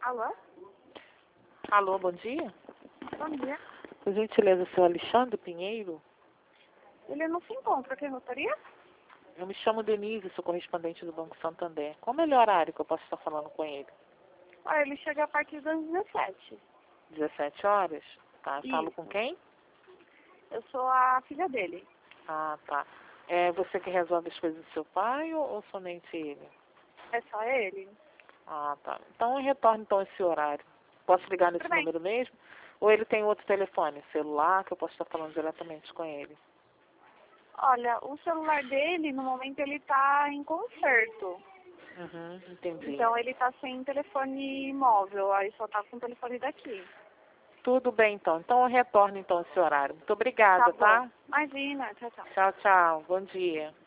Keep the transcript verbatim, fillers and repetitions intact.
Alô? Alô, bom dia. Bom dia. Por gentileza, seu Alexandre Pinheiro? Ele não se encontra aqui, gostaria? Eu me chamo Denise, sou correspondente do Banco Santander. Qual o melhor horário que eu posso estar falando com ele? Ah, ele chega a partir das dezessete. dezessete horas? Tá, eu falo Isso. com quem? Eu sou a filha dele. Ah, tá. É você que resolve as coisas do seu pai ou, ou somente ele? É só ele? Ah, tá. Então eu retorno então esse horário. Posso ligar nesse Tudo bem. número mesmo? Ou ele tem outro telefone, celular, que eu posso estar falando diretamente com ele? Olha, o celular dele, no momento, ele tá em conserto. Uhum, entendi. Então, ele tá sem telefone móvel, aí só tá com o telefone daqui. Tudo bem então. Então eu retorno então esse horário. Muito Tá obrigada, bom. tá? Imagina, tchau, tchau. Tchau, tchau. Bom dia.